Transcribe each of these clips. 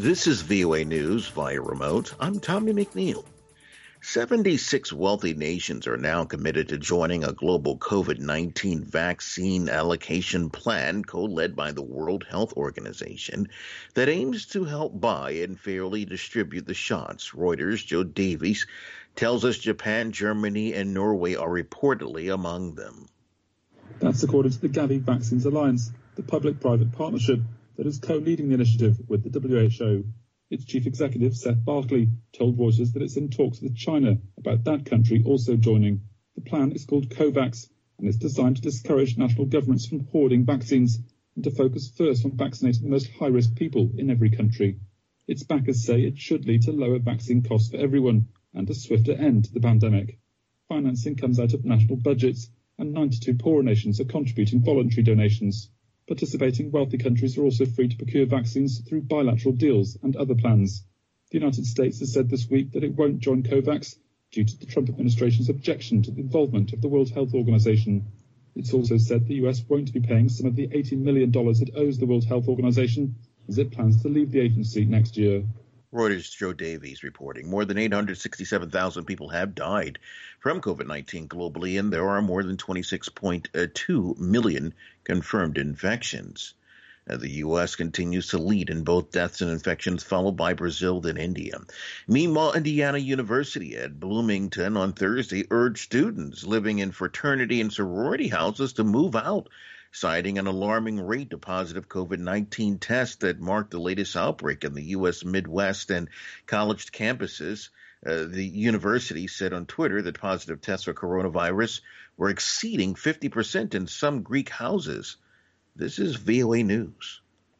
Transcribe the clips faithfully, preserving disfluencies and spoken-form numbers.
This is V O A News via remote. I'm Tommy McNeil. seventy-six wealthy nations are now committed to joining a global COVID nineteen vaccine allocation plan co-led by the World Health Organization that aims to help buy and fairly distribute the shots. Reuters' Joe Davies tells us Japan, Germany, and Norway are reportedly among them. That's according to the Gavi Vaccines Alliance, the public-private partnership that is co-leading the initiative with the W H O. Its chief executive, Seth Barkley, told Reuters that it's in talks with China about that country also joining. The plan is called COVAX and is designed to discourage national governments from hoarding vaccines and to focus first on vaccinating the most high-risk people in every country. Its backers say it should lead to lower vaccine costs for everyone and a swifter end to the pandemic. Financing comes out of national budgets, and ninety-two poorer nations are contributing voluntary donations. Participating wealthy countries are also free to procure vaccines through bilateral deals and other plans. The United States has said this week that it won't join COVAX due to the Trump administration's objection to the involvement of the World Health Organization. It's also said the U S won't be paying some of the eighty million dollars it owes the World Health Organization as it plans to leave the agency next year. Reuters' Joe Davies reporting more than eight hundred sixty-seven thousand people have died from COVID nineteen globally, and there are more than twenty-six point two million confirmed infections. Uh, the U S continues to lead in both deaths and infections, followed by Brazil, then India. Meanwhile, Indiana University at Bloomington on Thursday urged students living in fraternity and sorority houses to move out, citing an alarming rate of positive COVID nineteen tests that marked the latest outbreak in the U S Midwest and college campuses. Uh, the university said on Twitter that positive tests for coronavirus were exceeding fifty percent in some Greek houses. This is V O A News.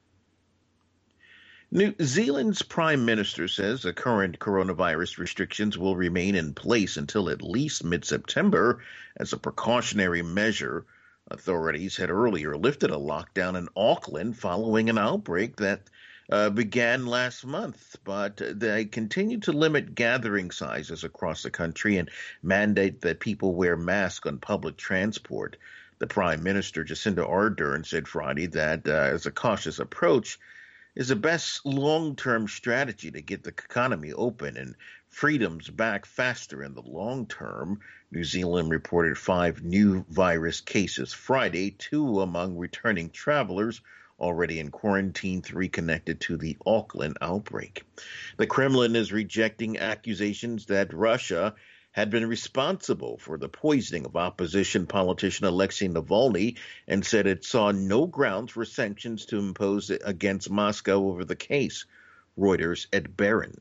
New Zealand's Prime Minister says the current coronavirus restrictions will remain in place until at least mid-September as a precautionary measure. Authorities had earlier lifted a lockdown in Auckland following an outbreak that uh, began last month, but they continue to limit gathering sizes across the country and mandate that people wear masks on public transport. The Prime Minister, Jacinda Ardern, said Friday that uh, as a cautious approach is the best long-term strategy to get the economy open and freedoms back faster in the long term. New Zealand reported five new virus cases Friday, two among returning travelers already in quarantine, three connected to the Auckland outbreak. The Kremlin is rejecting accusations that Russia had been responsible for the poisoning of opposition politician Alexei Navalny and said it saw no grounds for sanctions to impose against Moscow over the case. Reuters at Barron.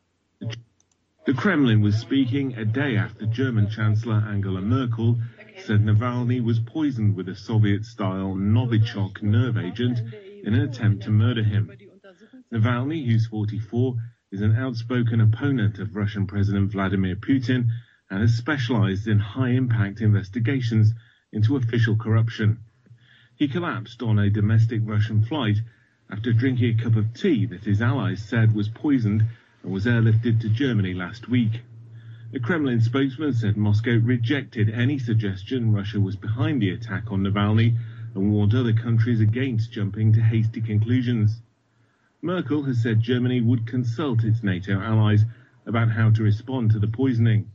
The Kremlin was speaking a day after German Chancellor Angela Merkel said Navalny was poisoned with a Soviet-style Novichok nerve agent in an attempt to murder him. Navalny, who's forty-four, is an outspoken opponent of Russian President Vladimir Putin and has specialized in high-impact investigations into official corruption. He collapsed on a domestic Russian flight after drinking a cup of tea that his allies said was poisoned and was airlifted to Germany last week. A Kremlin spokesman said Moscow rejected any suggestion Russia was behind the attack on Navalny and warned other countries against jumping to hasty conclusions. Merkel has said Germany would consult its NATO allies about how to respond to the poisoning.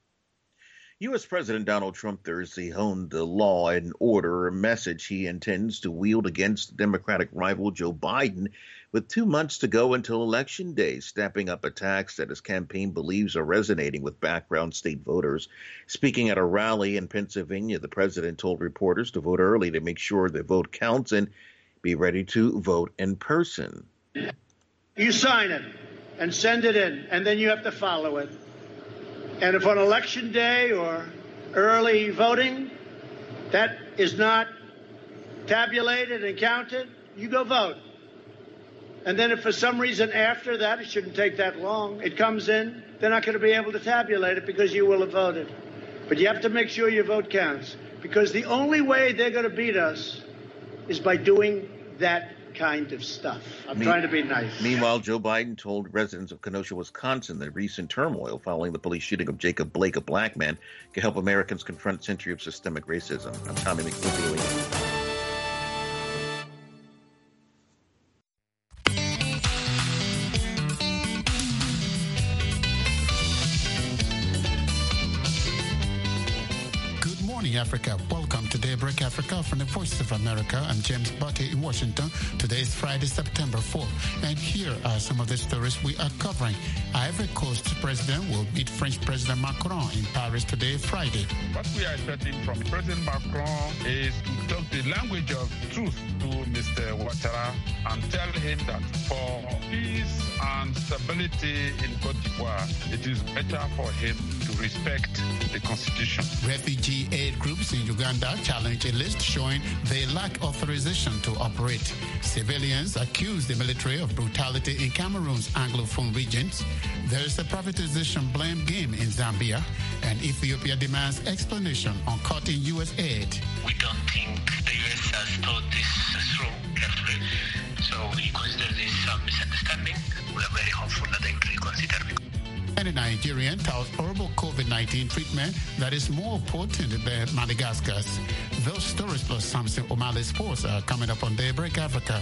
U S. President Donald Trump Thursday honed the law and order message he intends to wield against Democratic rival Joe Biden with two months to go until Election Day, stepping up attacks that his campaign believes are resonating with background state voters. Speaking at a rally in Pennsylvania, the president told reporters to vote early to make sure their vote counts and be ready to vote in person. You sign it and send it in, and then you have to follow it. And if on Election Day or early voting that is not tabulated and counted, you go vote. And then if for some reason after that, it shouldn't take that long, it comes in, they're not going to be able to tabulate it because you will have voted. But you have to make sure your vote counts, because the only way they're going to beat us is by doing that kind of stuff. I'm Me- trying to be nice. Meanwhile, Joe Biden told residents of Kenosha, Wisconsin, that recent turmoil following the police shooting of Jacob Blake, a black man, can help Americans confront a century of systemic racism. I'm Tommy McNeil. Africa. Welcome to Daybreak Africa from the Voice of America. I'm James Butte in Washington. Today is Friday, September fourth. And here are some of the stories we are covering. Ivory Coast President will meet French President Macron in Paris today, Friday. What we are expecting from President Macron is to talk the language of truth to Mister Ouattara and tell him that for peace and stability in Côte d'Ivoire, it is better for him to respect the constitution. Refugee aid groups in Uganda challenge a list showing they lack authorization to operate. Civilians accuse the military of brutality in Cameroon's Anglophone regions. There is a privatization blame game in Zambia, and Ethiopia demands explanation on cutting U S aid. We don't think the U S has thought this through carefully, so we consider this a misunderstanding. We are very hopeful that they will reconsider. And a Nigerian touts herbal COVID nineteen treatment that is more potent than Madagascar's. Those stories plus Samson O'Malley Sports are coming up on Daybreak Africa.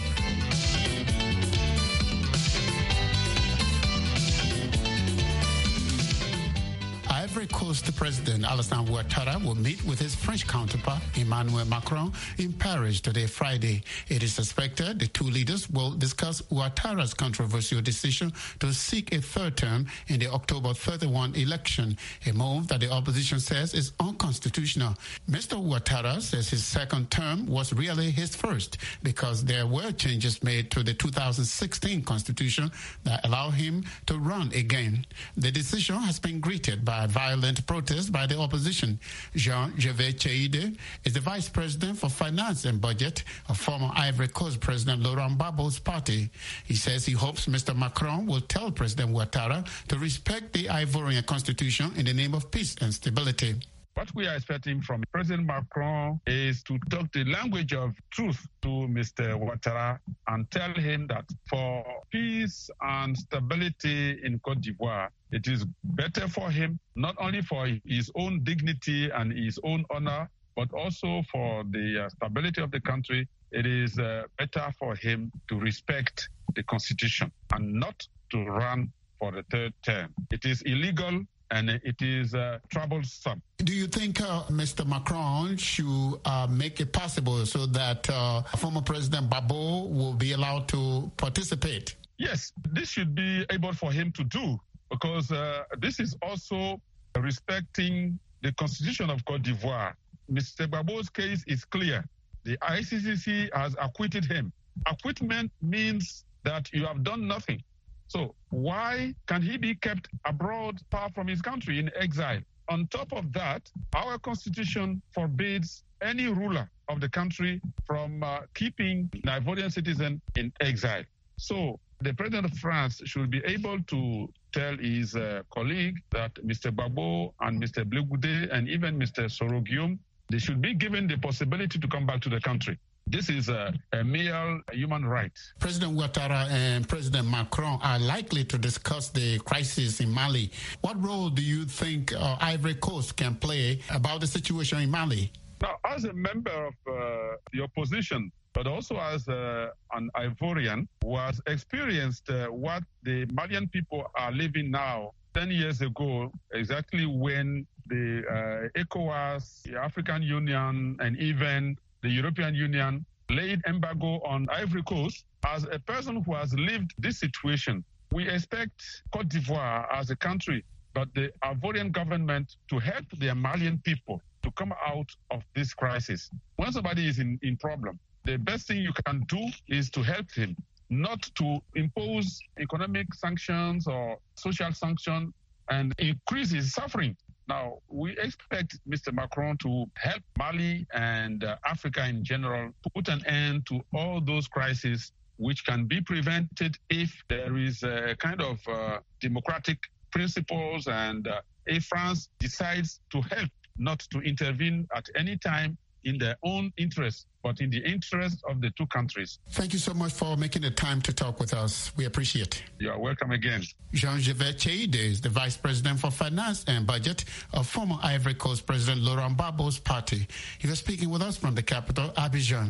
Ivory Coast President Alassane Ouattara will meet with his French counterpart Emmanuel Macron in Paris today, Friday. It is suspected the two leaders will discuss Ouattara's controversial decision to seek a third term in the October thirty-first election, a move that the opposition says is unconstitutional. Mister Ouattara says his second term was really his first because there were changes made to the two thousand sixteen constitution that allow him to run again. The decision has been greeted by violent protests by the opposition. Jean-Gervais Cheide is the vice president for finance and budget of former Ivory Coast President Laurent Gbagbo's party. He says he hopes Mister Macron will tell President Ouattara to respect the Ivorian constitution in the name of peace and stability. What we are expecting from President Macron is to talk the language of truth to Mister Ouattara and tell him that for peace and stability in Côte d'Ivoire, it is better for him, not only for his own dignity and his own honor, but also for the uh, stability of the country. It is uh, better for him to respect the constitution and not to run for the third term. It is illegal and it is uh, troublesome. Do you think uh, Mister Macron should uh, make it possible so that uh, former President Gbagbo will be allowed to participate? Yes, this should be able for him to do because uh, this is also respecting the constitution of Côte d'Ivoire. Mister Gbagbo's case is clear. The I C C C has acquitted him. Acquitment means that you have done nothing. So why can he be kept abroad, far from his country, in exile? On top of that, our constitution forbids any ruler of the country from uh, keeping an Ivorian citizen in exile. So the president of France should be able to tell his uh, colleague that Mister Gbagbo and Mister Blé Goudé and even Mister Soro Guillaume, they should be given the possibility to come back to the country. This is a, a mere human right. President Ouattara and President Macron are likely to discuss the crisis in Mali. What role do you think uh, Ivory Coast can play about the situation in Mali? Now, as a member of uh, the opposition, but also as uh, an Ivorian who has experienced uh, what the Malian people are living now, ten years ago, exactly when the uh, ECOWAS, the African Union, and even the European Union laid embargo on Ivory Coast. As a person who has lived this situation, we expect Côte d'Ivoire as a country, but the Ivorian government to help the Malian people to come out of this crisis. When somebody is in, in problem, the best thing you can do is to help him, not to impose economic sanctions or social sanctions and increase his suffering. Now, we expect Mister Macron to help Mali and uh, Africa in general put an end to all those crises which can be prevented if there is a kind of uh, democratic principles and uh, if France decides to help, not to intervene at any time in their own interest, but in the interest of the two countries. Thank you so much for making the time to talk with us. We appreciate it. You are welcome again. Jean-Gervais Cheide is the Vice President for Finance and Budget of former Ivory Coast President Laurent Gbagbo's party. He was speaking with us from the capital, Abidjan.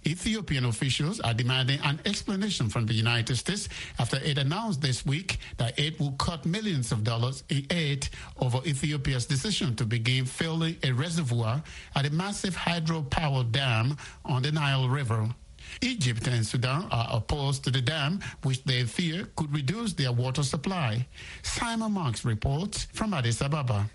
Ethiopian officials are demanding an explanation from the United States after it announced this week that it will cut millions of dollars in aid over Ethiopia's decision to begin filling a reservoir at a massive hydropower dam on the Nile River. Egypt and Sudan are opposed to the dam, which they fear could reduce their water supply. Simon Marks reports from Addis Ababa.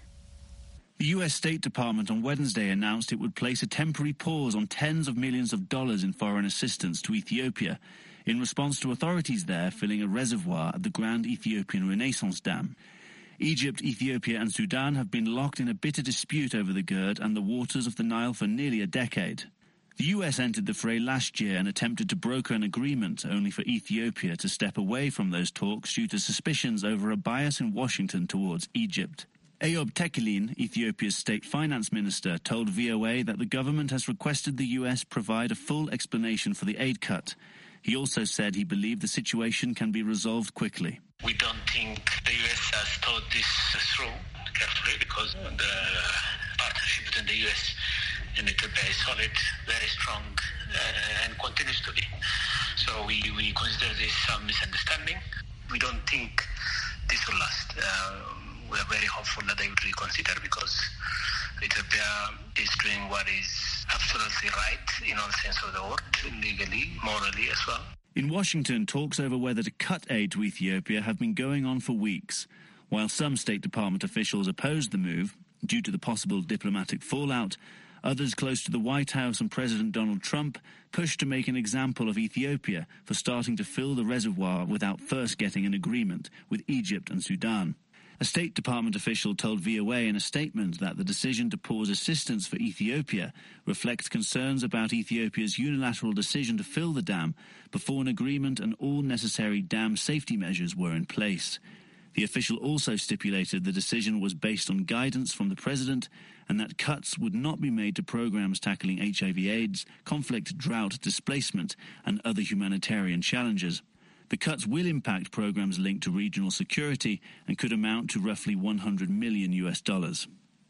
The U S State Department on Wednesday announced it would place a temporary pause on tens of millions of dollars in foreign assistance to Ethiopia in response to authorities there filling a reservoir at the Grand Ethiopian Renaissance Dam. Egypt, Ethiopia and Sudan have been locked in a bitter dispute over the Gerd and the waters of the Nile for nearly a decade. The U S entered the fray last year and attempted to broker an agreement, only for Ethiopia to step away from those talks due to suspicions over a bias in Washington towards Egypt. Eyob Tekelin, Ethiopia's state finance minister, told V O A that the government has requested the U S provide a full explanation for the aid cut. He also said he believed the situation can be resolved quickly. We don't think the U S has thought this through carefully because the partnership between the U S and Ethiopia is solid, very strong, uh, and continues to be. So we, we consider this some misunderstanding. We don't think this will last. Uh, we are very hopeful that they would reconsider because Ethiopia is doing what is absolutely right in all sense of the word, legally, morally as well. In Washington, talks over whether to cut aid to Ethiopia have been going on for weeks. While some State Department officials opposed the move due to the possible diplomatic fallout, others close to the White House and President Donald Trump pushed to make an example of Ethiopia for starting to fill the reservoir without first getting an agreement with Egypt and Sudan. A State Department official told V O A in a statement that the decision to pause assistance for Ethiopia reflects concerns about Ethiopia's unilateral decision to fill the dam before an agreement and all necessary dam safety measures were in place. The official also stipulated the decision was based on guidance from the president and that cuts would not be made to programs tackling H I V AIDS, conflict, drought, displacement, and other humanitarian challenges. The cuts will impact programs linked to regional security and could amount to roughly one hundred million U S dollars.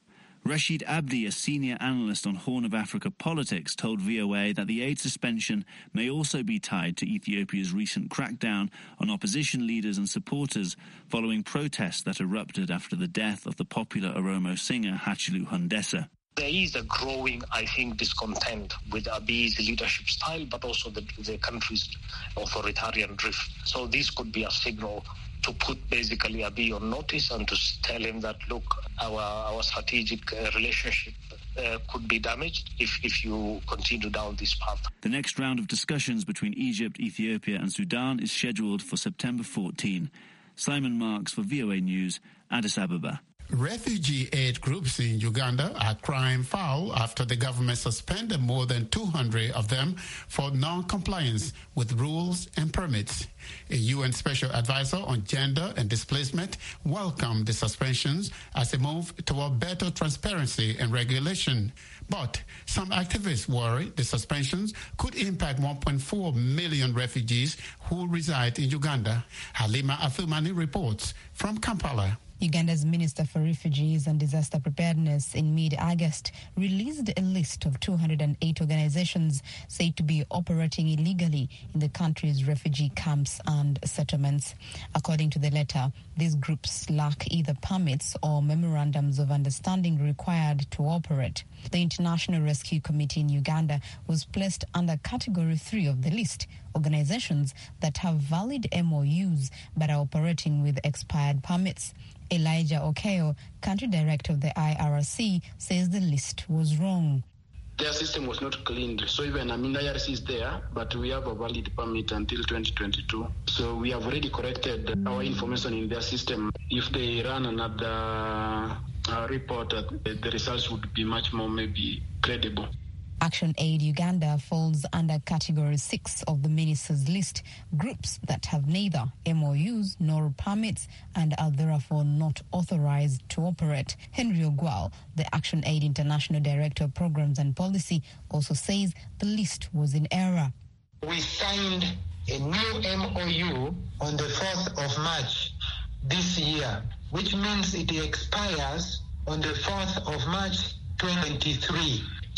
Rashid Abdi, a senior analyst on Horn of Africa politics, told V O A that the aid suspension may also be tied to Ethiopia's recent crackdown on opposition leaders and supporters following protests that erupted after the death of the popular Oromo singer Hachalu Hundessa. There is a growing, I think, discontent with Abiy's leadership style, but also the, the country's authoritarian drift. So this could be a signal to put basically Abiy on notice and to tell him that, look, our our strategic uh, relationship uh, could be damaged if, if you continue down this path. The next round of discussions between Egypt, Ethiopia and Sudan is scheduled for September fourteenth. Simon Marks for V O A News, Addis Ababa. Refugee aid groups in Uganda are crying foul after the government suspended more than two hundred of them for non-compliance with rules and permits. A U N Special Advisor on Gender and Displacement welcomed the suspensions as a move toward better transparency and regulation. But some activists worry the suspensions could impact one point four million refugees who reside in Uganda. Halima Athumani reports from Kampala. Uganda's Minister for Refugees and Disaster Preparedness in mid-August released a list of two hundred eight organizations said to be operating illegally in the country's refugee camps and settlements. According to the letter, these groups lack either permits or memorandums of understanding required to operate. The International Rescue Committee in Uganda was placed under Category three of the list, organizations that have valid M O Us but are operating with expired permits. Elijah Okeo, country director of the I R R C, says the list was wrong. Their system was not cleaned, so even I mean I R C is there, but we have a valid permit until twenty twenty-two. So we have already corrected our information in their system. If they run another uh, report, uh, the results would be much more maybe credible. Action Aid Uganda falls under Category six of the minister's list, groups that have neither M O Us nor permits and are therefore not authorized to operate. Henry Ogwal, the Action Aid International Director of Programs and Policy, also says the list was in error. We signed a new M O U on the fourth of March this year, which means it expires on the fourth of March twenty twenty-three.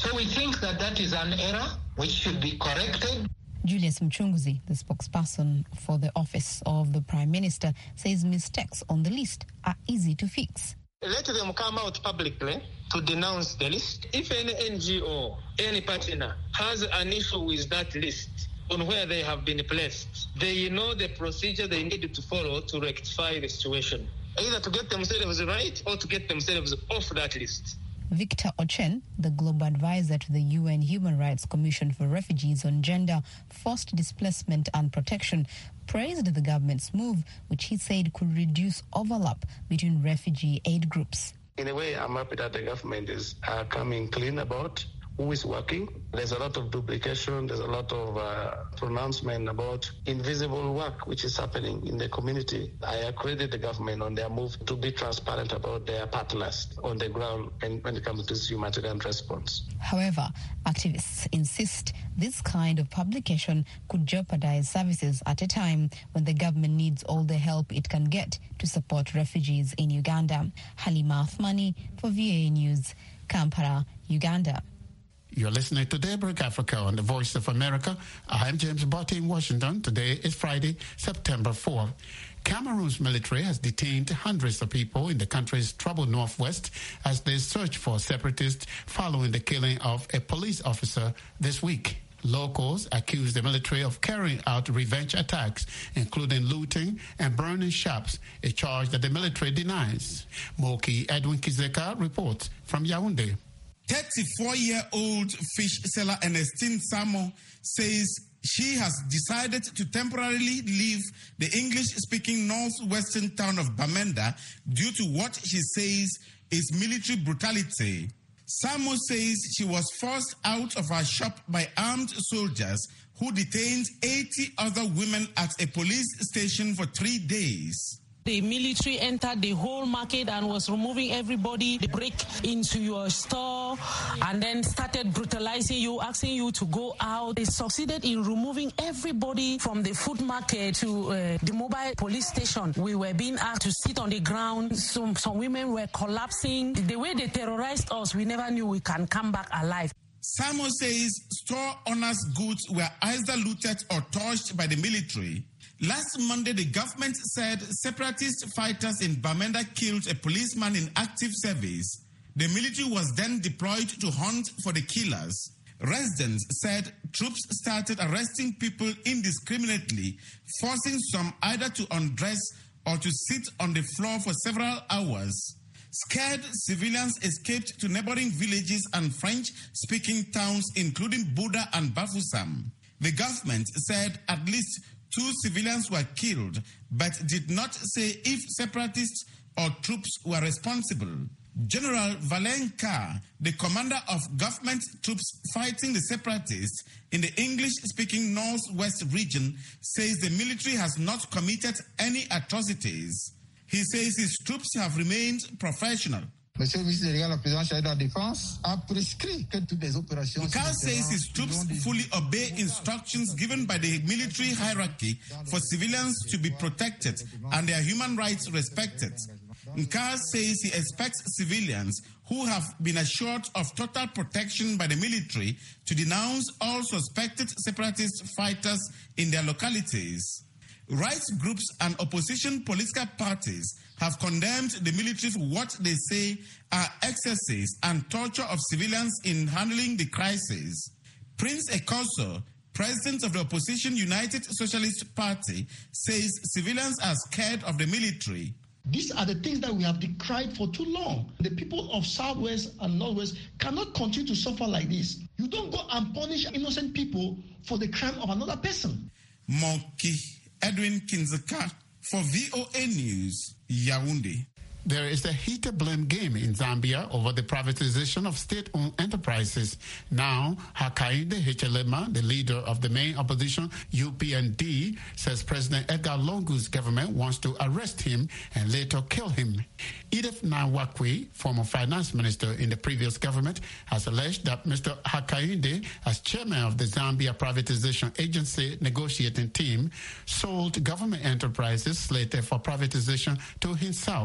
So we think that that is an error which should be corrected. Julius Mchunguzi, the spokesperson for the Office of the Prime Minister, says mistakes on the list are easy to fix. Let them come out publicly to denounce the list. If any N G O, any partner has an issue with that list on where they have been placed, they know the procedure they need to follow to rectify the situation, either to get themselves right or to get themselves off that list. Victor Ochen, the global advisor to the U N Human Rights Commission for Refugees on Gender, Forced Displacement and Protection, praised the government's move, which he said could reduce overlap between refugee aid groups. In a way, I'm happy that the government is uh, coming clean about who is working. There's a lot of duplication. There's a lot of uh, pronouncement about invisible work which is happening in the community. I credit the government on their move to be transparent about their partners on the ground and when it comes to this humanitarian response. However, activists insist this kind of publication could jeopardize services at a time when the government needs all the help it can get to support refugees in Uganda. Halima Athmani for V A News, Kampala, Uganda. You're listening to Daybreak Africa on the Voice of America. I'm James Botti in Washington. Today is Friday, September fourth. Cameroon's military has detained hundreds of people in the country's troubled northwest as they search for separatists following the killing of a police officer this week. Locals accuse the military of carrying out revenge attacks, including looting and burning shops, a charge that the military denies. Moki Edwin Kizeka reports from Yaoundé. thirty-four-year-old fish seller Ernestine Samo says she has decided to temporarily leave the English-speaking northwestern town of Bamenda due to what she says is military brutality. Samo says she was forced out of her shop by armed soldiers who detained eighty other women at a police station for three days. The military entered the whole market and was removing everybody. They break into your store and then started brutalizing you, asking you to go out. They succeeded in removing everybody from the food market to uh, the mobile police station. We were being asked to sit on the ground. Some, some women were collapsing. The way they terrorized us, we never knew we can come back alive. Samo says store owners' goods were either looted or torched by the military. Last Monday, the government said separatist fighters in Bamenda killed a policeman in active service. The military was then deployed to hunt for the killers. Residents said troops started arresting people indiscriminately, forcing some either to undress or to sit on the floor for several hours. Scared civilians escaped to neighboring villages and French-speaking towns, including Buda and Bafoussam. The government said at least two civilians were killed, but did not say if separatists or troops were responsible. General Valen Carr, the commander of government troops fighting the separatists in the English-speaking Northwest region, says the military has not committed any atrocities. He says his troops have remained professional. Le service légal de la présidence de la défense a prescrit que toutes les opérations. Carr says his troops fully obey instructions given by the military hierarchy for civilians to be protected and their human rights respected. Carr says he expects civilians who have been assured of total protection by the military to denounce all suspected separatist fighters in their localities. Rights groups and opposition political parties have condemned the military for what they say are excesses and torture of civilians in handling the crisis. Prince Ekoso, president of the opposition United Socialist Party, says civilians are scared of the military. These are the things that we have decried for too long. The people of Southwest and Northwest cannot continue to suffer like this. You don't go and punish innocent people for the crime of another person. Monkey Edwin Kinzeka for V O A News, Yaoundé. There is a heated blame game in Zambia over the privatization of state-owned enterprises. Now, Hakainde Hichilema, the leader of the main opposition, U P N D, says President Edgar Lungu's government wants to arrest him and later kill him. Edith Nwakwe, former finance minister in the previous government, has alleged that Mister Hakainde, as chairman of the Zambia Privatization Agency negotiating team, sold government enterprises slated for privatization to himself. The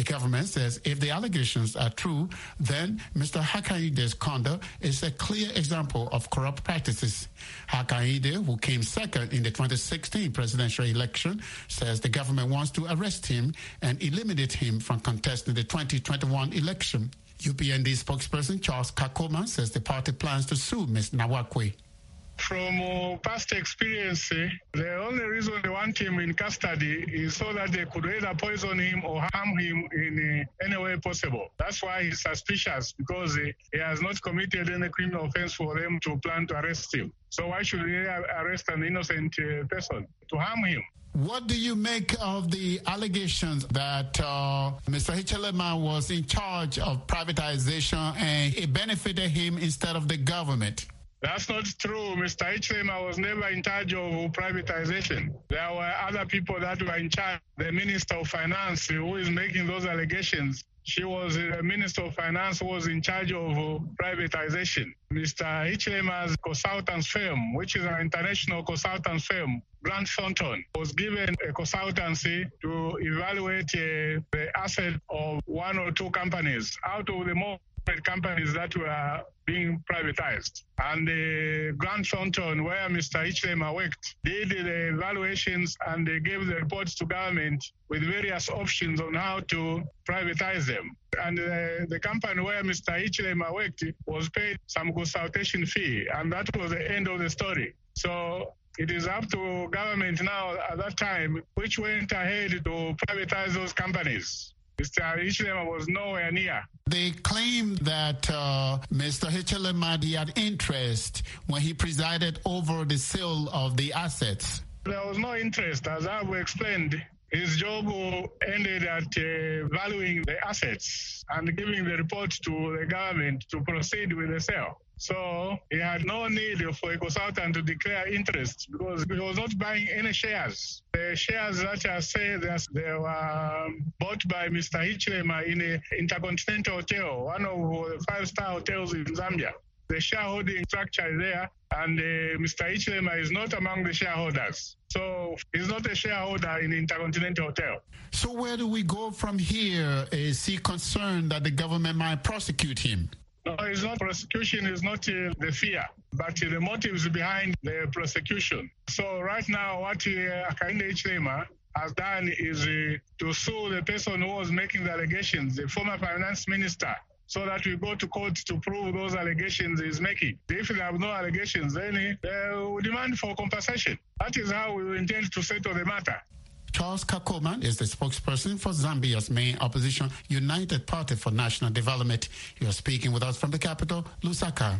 The government says if the allegations are true, then Mister Hakainde's conduct is a clear example of corrupt practices. Hakainde, who came second in the twenty sixteen presidential election, says the government wants to arrest him and eliminate him from contesting the twenty twenty-one election. U P N D spokesperson Charles Kakoma says the party plans to sue Miz Nawakwe. From uh, past experience, uh, the only reason they want him in custody is so that they could either poison him or harm him in uh, any way possible. That's why he's suspicious, because uh, he has not committed any criminal offense for them to plan to arrest him. So why should they arrest an innocent uh, person to harm him? What do you make of the allegations that uh, Mister Hichilema was in charge of privatization and it benefited him instead of the government? That's not true. Mister Hichilema was never in charge of privatization. There were other people that were in charge. The Minister of Finance, who is making those allegations, she was the Minister of Finance who was in charge of privatization. Mister Hichilema's consultants firm, which is an international consultants firm, Grant Thornton, was given a consultancy to evaluate uh, the asset of one or two companies out of the more companies that were being privatized. And the Grant Thornton, where Mister Hichilema worked, did the evaluations and they gave the reports to government with various options on how to privatize them. And uh, the company where Mister Hichilema worked was paid some consultation fee, and that was the end of the story. So it is up to government now at that time, which went ahead to privatize those companies. Mister Hichilema was nowhere near. They claim that uh, Mister Hichilema had interest when he presided over the sale of the assets. There was no interest, as I've explained. His job ended at uh, valuing the assets and giving the report to the government to proceed with the sale. So he had no need for a consultant to declare interest because he was not buying any shares. The shares that are said they were bought by Mister Hichilema in an Intercontinental Hotel, one of the five-star hotels in Zambia. The shareholding structure is there, and uh, Mister Hichilema is not among the shareholders. So he's not a shareholder in Intercontinental Hotel. So where do we go from here? Is he concerned that the government might prosecute him? No, it's not prosecution, it's not uh, the fear, but uh, the motives behind the prosecution. So right now, what uh, Hakainde Hichilema has done is uh, to sue the person who was making the allegations, the former finance minister, so that we go to court to prove those allegations he's making. If they have no allegations, then they will demand for compensation. That is how we intend to settle the matter. Charles Kakoma is the spokesperson for Zambia's main opposition, United Party for National Development. You are speaking with us from the capital, Lusaka.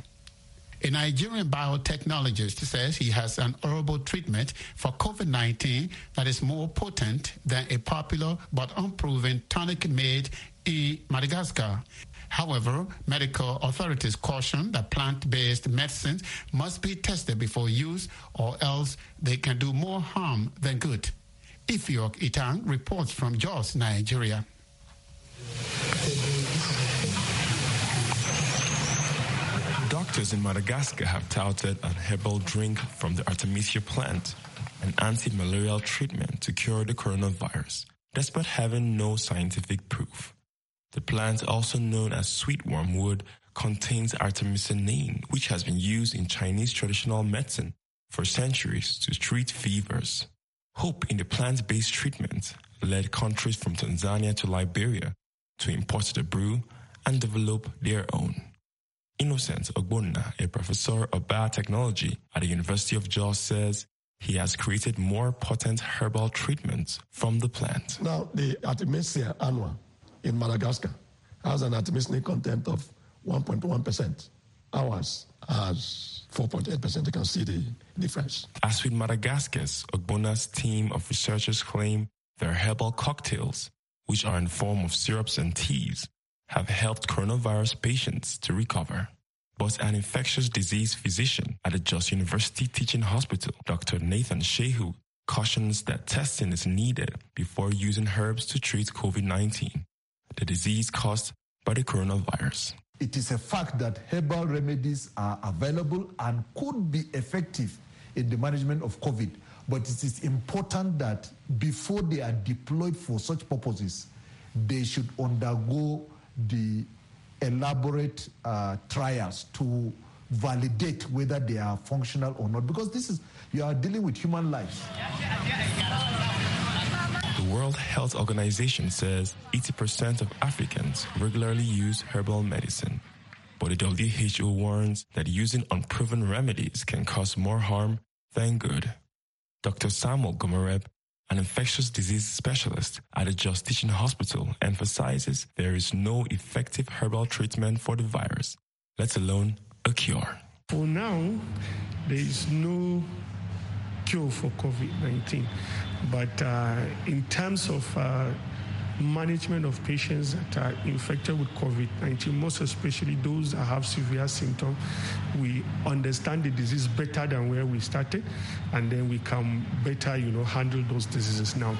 A Nigerian biotechnologist says he has an herbal treatment for COVID nineteen that is more potent than a popular but unproven tonic made in Madagascar. However, medical authorities caution that plant-based medicines must be tested before use, or else they can do more harm than good. Ifiok Itang reports from Jos, Nigeria. Doctors in Madagascar have touted an herbal drink from the Artemisia plant, an anti-malarial treatment to cure the coronavirus, despite having no scientific proof. The plant, also known as sweet wormwood, contains artemisinin, which has been used in Chinese traditional medicine for centuries to treat fevers. Hope in the plant-based treatment led countries from Tanzania to Liberia to import the brew and develop their own. Innocent Ogbonna, a professor of biotechnology at the University of Jos, says he has created more potent herbal treatments from the plant. Now, the Artemisia annua in Madagascar has an artemisinin content of one point one percent. Ours has four point eight percent. You can see the difference. As with Madagascar's, Ogbonna's team of researchers claim their herbal cocktails, which are in form of syrups and teas, have helped coronavirus patients to recover. But an infectious disease physician at the Jos University Teaching Hospital, Doctor Nathan Shehu, cautions that testing is needed before using herbs to treat COVID nineteen, the disease caused by the coronavirus. It is a fact that herbal remedies are available and could be effective in the management of COVID, but it is important that before they are deployed for such purposes, they should undergo the elaborate uh, trials to validate whether they are functional or not, because this is, you are dealing with human lives. The World Health Organization says eighty percent of Africans regularly use herbal medicine. But the W H O warns that using unproven remedies can cause more harm than good. Doctor Samuel Gomareb, an infectious disease specialist at the Just Teaching Hospital, emphasizes there is no effective herbal treatment for the virus, let alone a cure. For now, there is no cure for COVID nineteen. But uh, in terms of uh, management of patients that are infected with COVID nineteen, most especially those that have severe symptoms, we understand the disease better than where we started, and then we can better, you know, handle those diseases now.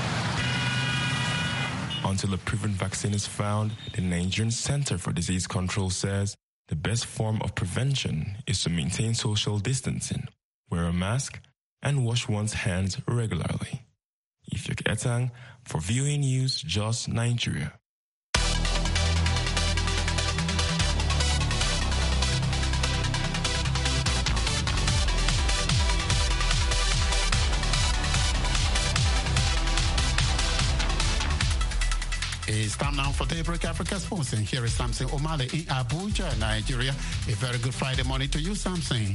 Until a proven vaccine is found, the Nigerian Center for Disease Control says the best form of prevention is to maintain social distancing, wear a mask, and wash one's hands regularly. Ifyok Etang for V O A News, Jos, Nigeria. It's time now for Daybreak Africa Sports, and here is Samson Omale in Abuja, Nigeria. A very good Friday morning to you, Samson.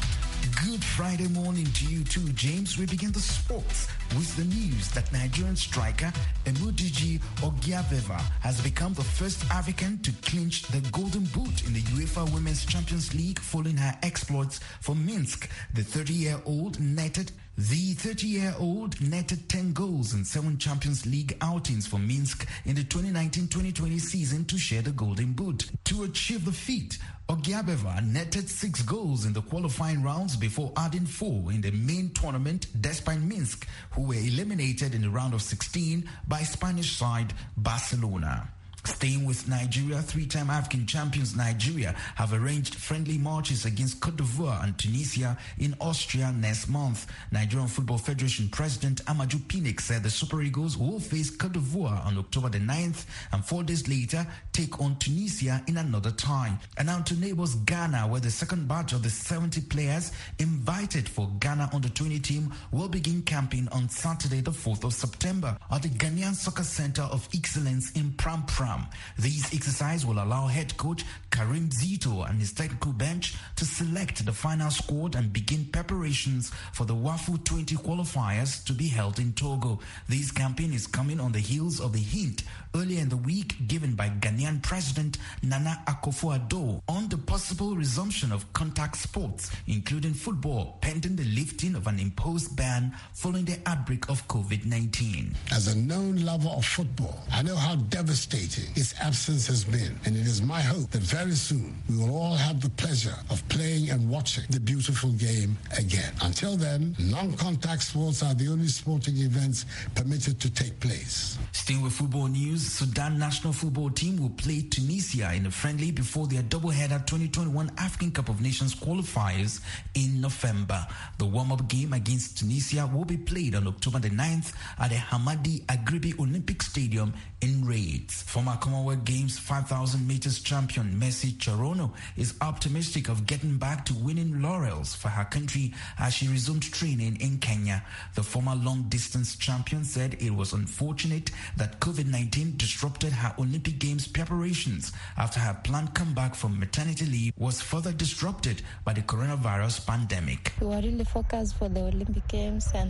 Good Friday morning to you too, James. We begin the sports with the news that Nigerian striker Emudiji Ogiabeva has become the first African to clinch the Golden Boot in the UEFA Women's Champions League following her exploits for Minsk. The thirty-year-old netted The thirty-year-old netted ten goals in seven Champions League outings for Minsk in the twenty nineteen twenty twenty season to share the Golden Boot. To achieve the feat, Ogiabeva netted six goals in the qualifying rounds before adding four in the main tournament despite Minsk, who were eliminated in the round of sixteen by Spanish side Barcelona. Staying with Nigeria, three-time African champions Nigeria have arranged friendly matches against Cote d'Ivoire and Tunisia in Austria next month. Nigerian Football Federation President Amaju Pinnick said the Super Eagles will face Cote d'Ivoire on October the ninth and four days later take on Tunisia in another tie. And now to neighbors Ghana, where the second batch of the seventy players invited for Ghana under twenty team will begin camping on Saturday the fourth of September at the Ghanaian Soccer Center of Excellence in Pram Pram. This exercise will allow head coach Karim Zito and his technical bench to select the final squad and begin preparations for the WAFU twenty qualifiers to be held in Togo. This campaign is coming on the heels of the hint earlier in the week given by Ghanaian President Nana Akufo-Addo on the possible resumption of contact sports, including football, pending the lifting of an imposed ban following the outbreak of COVID nineteen. As a known lover of football, I know how devastating its absence has been, and it is my hope that very soon we will all have the pleasure of playing and watching the beautiful game again. Until then, non-contact sports are the only sporting events permitted to take place. Staying with football news, Sudan national football team will play Tunisia in a friendly before their doubleheader twenty twenty-one African Cup of Nations qualifiers in November. The warm-up game against Tunisia will be played on October the ninth at the Hamadi Agribi Olympic Stadium in Raids. Former Commonwealth Games five thousand meters champion Mercy Chorono is optimistic of getting back to winning laurels for her country as she resumed training in Kenya. The former long-distance champion said it was unfortunate that COVID nineteen disrupted her Olympic Games preparations after her planned comeback from maternity leave was further disrupted by the coronavirus pandemic. We were really focused for the Olympic Games, and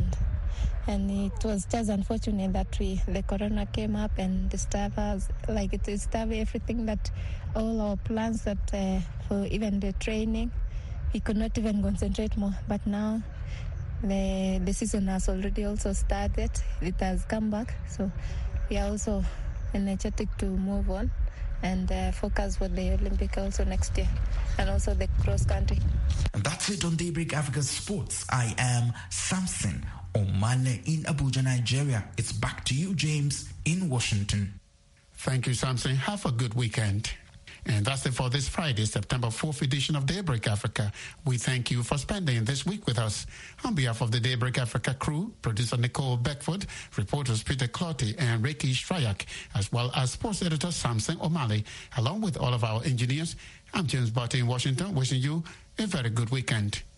and it was just unfortunate that we the corona came up and disturbed us, like it disturbed everything, that all our plans that uh, for even the training, we could not even concentrate more. But now the the season has already also started. It has come back, so we are also energetic to move on and uh, focus for the Olympic also next year, and also the cross country. And that's it on Daybreak Africa Sports. I am Samson Omale in Abuja, Nigeria. It's back to you, James, in Washington. Thank you, Samson. Have a good weekend. And that's it for this Friday, September fourth edition of Daybreak Africa. We thank you for spending this week with us. On behalf of the Daybreak Africa crew, producer Nicole Beckford, reporters Peter Clotty and Ricky Strayak, as well as sports editor Samson O'Malley, along with all of our engineers, I'm James Barty in Washington, wishing you a very good weekend.